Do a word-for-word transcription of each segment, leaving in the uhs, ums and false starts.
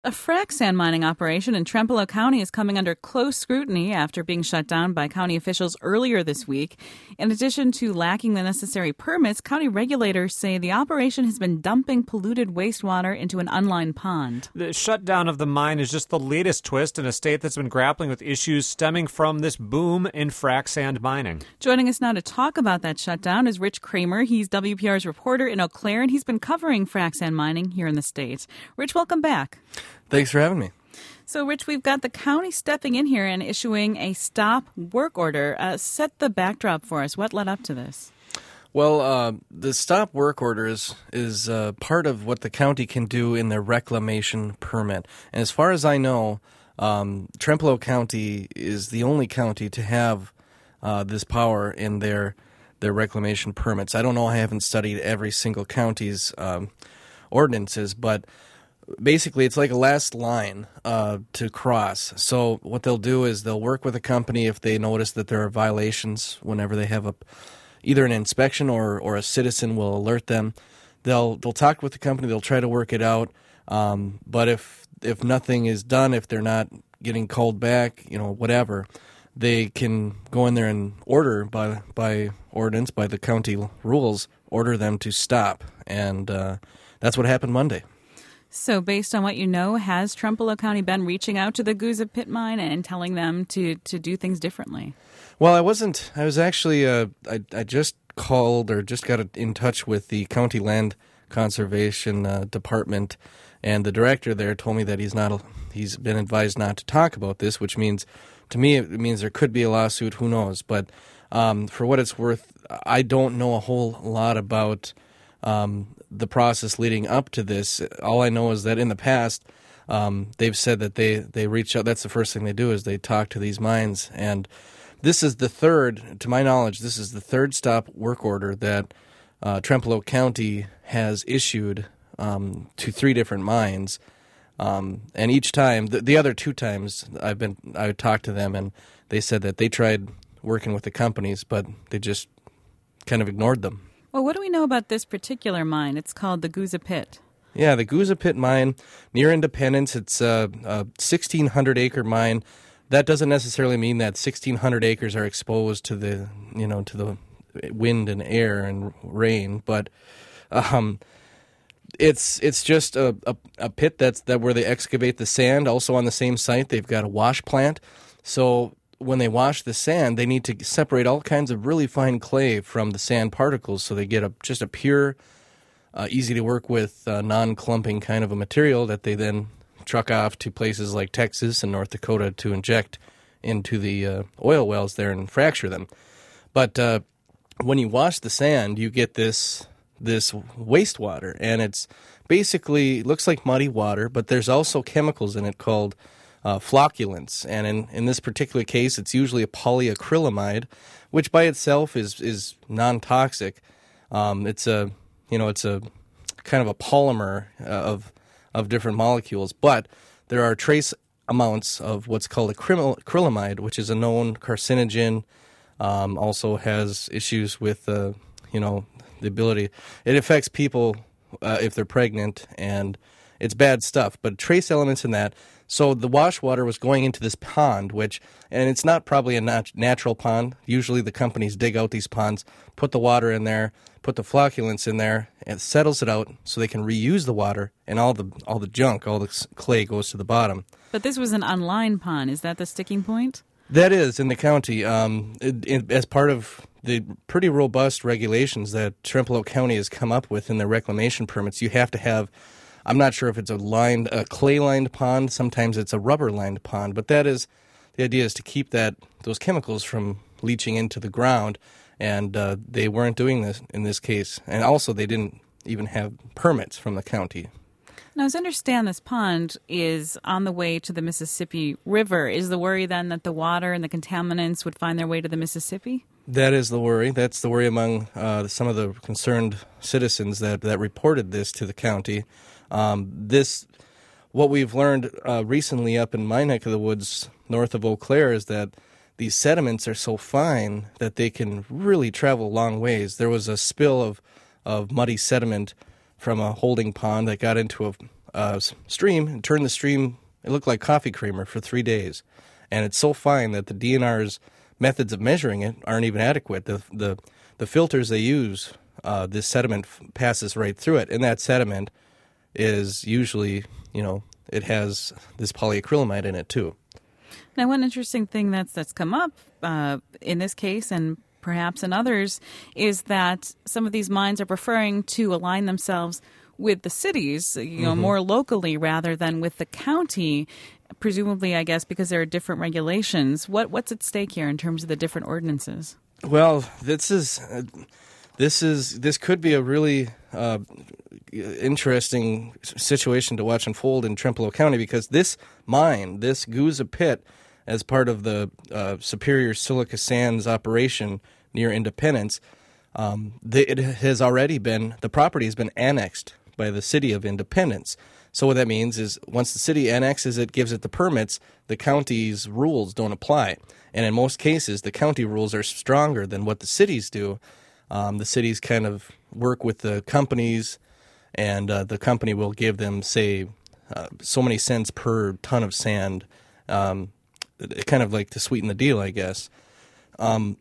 A frac sand mining operation in Trempealeau County is coming under close scrutiny after being shut down by county officials earlier this week. In addition to lacking the necessary permits, county regulators say the operation has been dumping polluted wastewater into an unlined pond. The shutdown of the mine is just the latest twist in a state that's been grappling with issues stemming from this boom in frac sand mining. Joining us now to talk about that shutdown is Rich Kramer. He's W P R's reporter in Eau Claire, and he's been covering frac sand mining here in the state. Rich, welcome back. Thanks for having me. So, Rich, we've got the county stepping in here and issuing a stop work order. Uh, set the backdrop for us. What led up to this? Well, uh, the stop work order is, is uh, part of what the county can do in their reclamation permit. And as far as I know, um, Trempealeau County is the only county to have uh, this power in their their reclamation permits. I don't know. I haven't studied every single county's um, ordinances, but basically, it's like a last line uh, to cross. So what they'll do is they'll work with a company if they notice that there are violations whenever they have a either an inspection or, or a citizen will alert them. They'll they'll talk with the company. They'll try to work it out. Um, but if if nothing is done, if they're not getting called back, you know, whatever, they can go in there and order by by ordinance, by the county rules, order them to stop. And uh, that's what happened Monday. So based on what you know, has Trempealeau County been reaching out to the Guza Pit Mine and telling them to, to do things differently? Well, I wasn't. I was actually, uh, I, I just called or just got in touch with the County Land Conservation uh, Department, and the director there told me that he's not. He's been advised not to talk about this, which means, to me, it means there could be a lawsuit. Who knows? But um, for what it's worth, I don't know a whole lot about Um, the process leading up to this. All I know is that in the past, um, they've said that they, they reach out. That's the first thing they do is they talk to these mines. And this is the third, to my knowledge, this is the third stop work order that uh, Trempealeau County has issued um, to three different mines. Um, and each time, the, the other two times I've been, I talked to them and they said that they tried working with the companies, but they just kind of ignored them. Well, what do we know about this particular mine? It's called the Guza Pit. Yeah, the Guza Pit mine near Independence. It's a, a sixteen hundred acre mine. That doesn't necessarily mean that sixteen hundred acres are exposed to the, you know, to the wind and air and rain, but um, it's it's just a, a, a pit that's that where they excavate the sand. Also on the same site, they've got a wash plant. So when they wash the sand, they need to separate all kinds of really fine clay from the sand particles, so they get a just a pure, uh, easy to work with, uh, non-clumping kind of a material that they then truck off to places like Texas and North Dakota to inject into the uh, oil wells there and fracture them. But uh, when you wash the sand, you get this this wastewater, and it's basically it looks like muddy water, but there's also chemicals in it called Uh, flocculants, and in, in this particular case, it's usually a polyacrylamide, which by itself is is non-toxic. Um, it's a you know it's a kind of a polymer uh, of of different molecules, but there are trace amounts of what's called acrylamide, which is a known carcinogen. Um, also has issues with uh, you know the ability. It affects people uh, if they're pregnant, and it's bad stuff. But trace elements in that. So the wash water was going into this pond, which, and it's not probably a nat- natural pond. Usually the companies dig out these ponds, put the water in there, put the flocculants in there, and it settles it out so they can reuse the water, and all the all the junk, all the clay goes to the bottom. But this was an unlined pond. Is that the sticking point? That is, in the county. Um, it, it, as part of the pretty robust regulations that Trempealeau County has come up with in their reclamation permits, you have to have, I'm not sure if it's a lined, a clay-lined pond. Sometimes it's a rubber-lined pond. But that is, the idea is to keep that those chemicals from leaching into the ground, and uh, they weren't doing this in this case. And also, they didn't even have permits from the county. Now, as I understand, this pond is on the way to the Mississippi River. Is the worry then that the water and the contaminants would find their way to the Mississippi? That is the worry. That's the worry among uh, some of the concerned citizens that, that reported this to the county. Um, this, what we've learned uh, recently up in my neck of the woods north of Eau Claire is that these sediments are so fine that they can really travel long ways. There was a spill of, of muddy sediment from a holding pond that got into a, uh, s- stream and turned the stream, it looked like coffee creamer for three days. And it's so fine that the D N R's methods of measuring it aren't even adequate. The the, the filters they use, uh, this sediment f- passes right through it. And that sediment is usually, you know, it has this polyacrylamide in it too. Now, one interesting thing that's that's come up uh, in this case and perhaps in others is that some of these mines are preferring to align themselves with the cities, you know, mm-hmm. more locally rather than with the county, presumably, I guess, because there are different regulations. What What's at stake here in terms of the different ordinances? Well, this is uh, this is this could be a really uh, interesting situation to watch unfold in Trempealeau County, because this mine, this Guza pit, as part of the uh, Superior Silica Sands operation near Independence, um, they, it has already been, the property has been annexed by the city of Independence. So what that means is once the city annexes it, gives it the permits, the county's rules don't apply. And in most cases, the county rules are stronger than what the cities do. Um, the cities kind of work with the companies, and uh, the company will give them, say, uh, so many cents per ton of sand, um, kind of like to sweeten the deal, I guess. Um,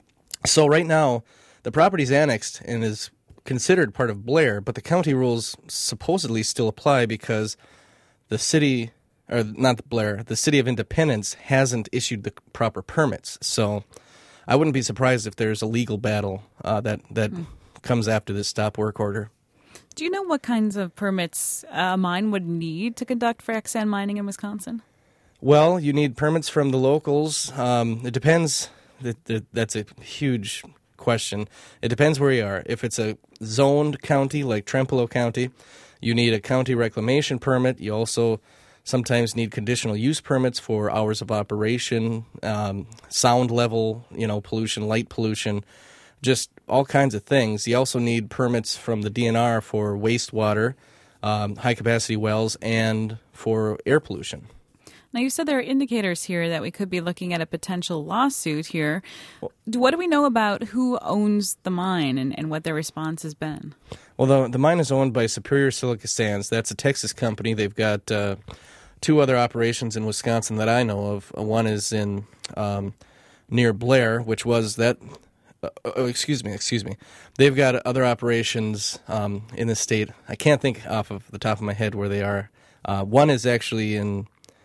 so right now, the property's annexed and is considered part of Blair, but the county rules supposedly still apply because the city, or not the Blair, the city of Independence hasn't issued the proper permits. So I wouldn't be surprised if there's a legal battle uh, that, that mm. comes after this stop work order. Do you know what kinds of permits a mine would need to conduct frac sand mining in Wisconsin? Well, you need permits from the locals. Um, it depends. That, that, that's a huge question. It depends where you are. If it's a zoned county like Trempealeau County, you need a county reclamation permit. You also sometimes need conditional use permits for hours of operation, um, sound level, you know, pollution, light pollution, just all kinds of things. You also need permits from the D N R for wastewater, um, high-capacity wells, and for air pollution. Now, you said there are indicators here that we could be looking at a potential lawsuit here. What do we know about who owns the mine and, and what their response has been? Well, the, the mine is owned by Superior Silica Sands. That's a Texas company. They've got uh, two other operations in Wisconsin that I know of. One is in um, near Blair, which was that... Uh, oh, excuse me, excuse me. They've got other operations um, in the state. I can't think off of the top of my head where they are. Uh, one is actually in...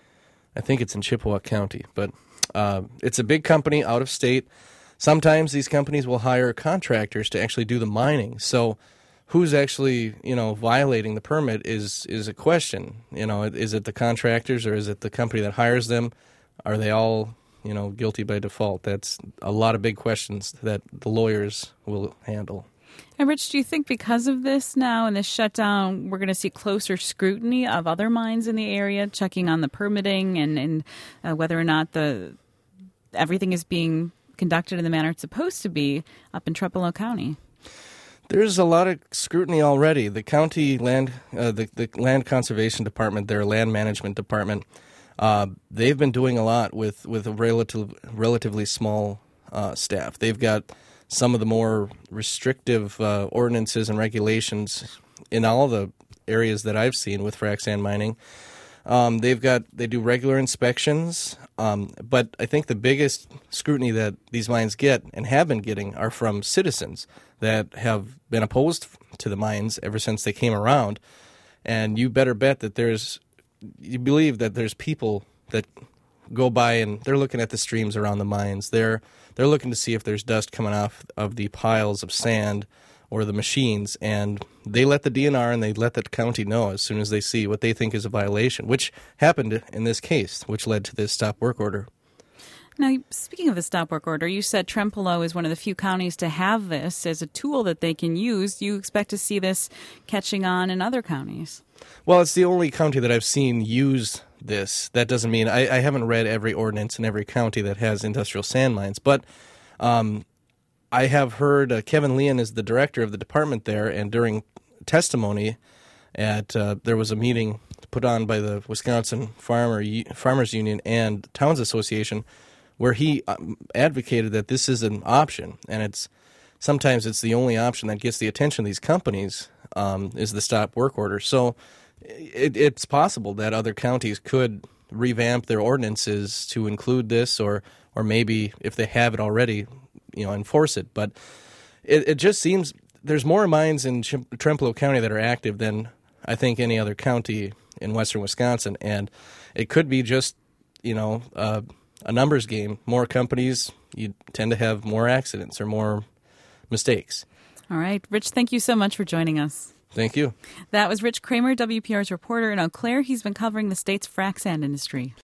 I think it's in Chippewa County, but uh, it's a big company out of state. Sometimes these companies will hire contractors to actually do the mining. So who's actually, you know, violating the permit is is a question. You know, is it the contractors or is it the company that hires them? Are they all, you know, guilty by default? That's a lot of big questions that the lawyers will handle. And Rich, do you think because of this now and this shutdown, we're going to see closer scrutiny of other mines in the area, checking on the permitting and, and uh, whether or not the everything is being conducted in the manner it's supposed to be up in Trempealeau County? There's a lot of scrutiny already. The county land, uh, the, the land conservation department, their land management department, uh, they've been doing a lot with, with a relative, relatively small uh, staff. They've got some of the more restrictive uh, ordinances and regulations in all the areas that I've seen with frac sand mining. Um, they've got they do regular inspections, um, but I think the biggest scrutiny that these mines get and have been getting are from citizens that have been opposed to the mines ever since they came around. And you better bet that there's you believe that there's people that go by and they're looking at the streams around the mines. They're they're looking to see if there's dust coming off of the piles of sand or the machines, and they let the D N R and they let the county know as soon as they see what they think is a violation, which happened in this case, which led to this stop work order. Now, speaking of the stop work order, you said Trempealeau is one of the few counties to have this as a tool that they can use. Do you expect to see this catching on in other counties? Well, it's the only county that I've seen use this. That doesn't mean I, I haven't read every ordinance in every county that has industrial sand mines, but um, I have heard uh, Kevin Leon is the director of the department there, and during testimony at uh, there was a meeting put on by the Wisconsin Farmer Farmers Union and Towns Association where he um, advocated that this is an option, and it's sometimes it's the only option that gets the attention of these companies um, is the stop work order. So it, it's possible that other counties could revamp their ordinances to include this, or or maybe if they have it already, you know, enforce it. But it, it just seems there's more mines in Chim- Trempealeau County that are active than I think any other county in western Wisconsin, and it could be just, you know, uh, a numbers game. More companies, you tend to have more accidents or more mistakes. All right. Rich, thank you so much for joining us. Thank you. That was Rich Kramer, W P R's reporter in Eau Claire. He's been covering the state's frac sand industry.